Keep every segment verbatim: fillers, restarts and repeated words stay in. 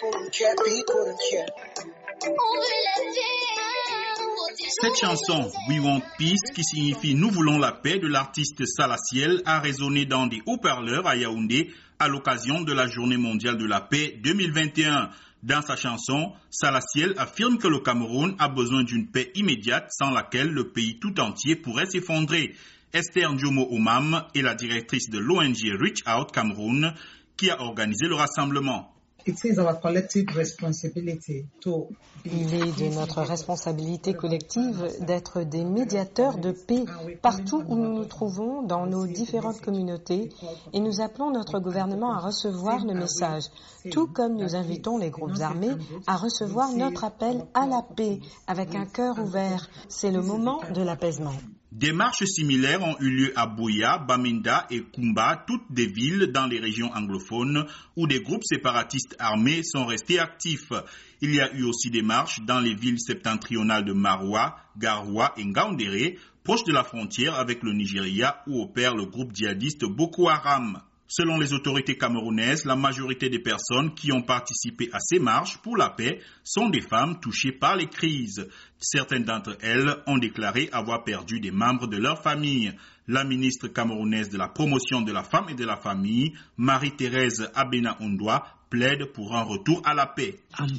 Cette chanson, We Want Peace, qui signifie Nous voulons la paix, de l'artiste Salaciel, a résonné dans des haut-parleurs à Yaoundé à l'occasion de la Journée mondiale de la paix deux mille vingt et un. Dans sa chanson, Salaciel affirme que le Cameroun a besoin d'une paix immédiate sans laquelle le pays tout entier pourrait s'effondrer. Esther Ndiomo Omam est la directrice de l'O N G Reach Out Cameroun qui a organisé le rassemblement. It is our collective responsibility to Il est de notre responsabilité collective d'être des médiateurs de paix partout où nous nous trouvons dans nos différentes communautés et nous appelons notre gouvernement à recevoir le message, tout comme nous invitons les groupes armés à recevoir notre appel à la paix avec un cœur ouvert. C'est le moment de l'apaisement. Des marches similaires ont eu lieu à Buea, Bamenda et Kumba, toutes des villes dans les régions anglophones où des groupes séparatistes armés sont restés actifs. Il y a eu aussi des marches dans les villes septentrionales de Maroua, Garoua et Ngaoundéré, proches de la frontière avec le Nigeria où opère le groupe djihadiste Boko Haram. Selon les autorités camerounaises, la majorité des personnes qui ont participé à ces marches pour la paix sont des femmes touchées par les crises. Certaines d'entre elles ont déclaré avoir perdu des membres de leur famille. La ministre camerounaise de la promotion de la femme et de la famille, Marie-Thérèse Abena-Ondoa, plaide pour un retour à la paix.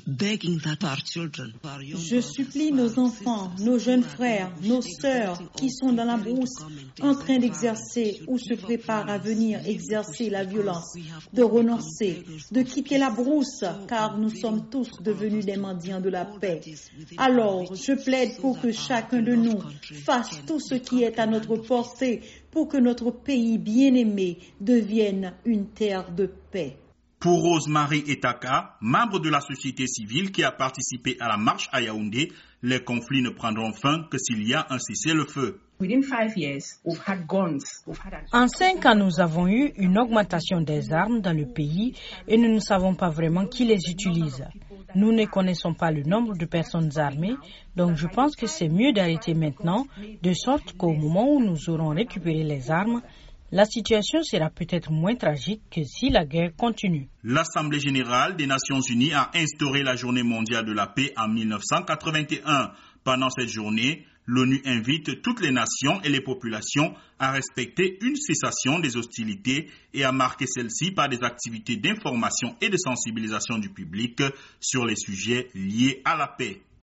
Je supplie nos enfants, nos jeunes frères, nos sœurs qui sont dans la brousse en train d'exercer ou se préparent à venir exercer la violence, de renoncer, de quitter la brousse car nous sommes tous devenus des mendiants de la paix. Alors, je plaide pour que chacun de nous fasse tout ce qui est à notre portée pour que notre pays bien-aimé devienne une terre de paix. Pour Rosemary Etaka, membre de la société civile qui a participé à la marche à Yaoundé, les conflits ne prendront fin que s'il y a un cessez-le-feu. En cinq ans, nous avons eu une augmentation des armes dans le pays et nous ne savons pas vraiment qui les utilise. Nous ne connaissons pas le nombre de personnes armées, donc je pense que c'est mieux d'arrêter maintenant, de sorte qu'au moment où nous aurons récupéré les armes, la situation sera peut-être moins tragique que si la guerre continue. L'Assemblée générale des Nations unies a instauré la Journée mondiale de la paix en mille neuf cent quatre-vingt-un. Pendant cette journée, l'ONU invite toutes les nations et les populations à respecter une cessation des hostilités et à marquer celle-ci par des activités d'information et de sensibilisation du public sur les sujets liés à la paix.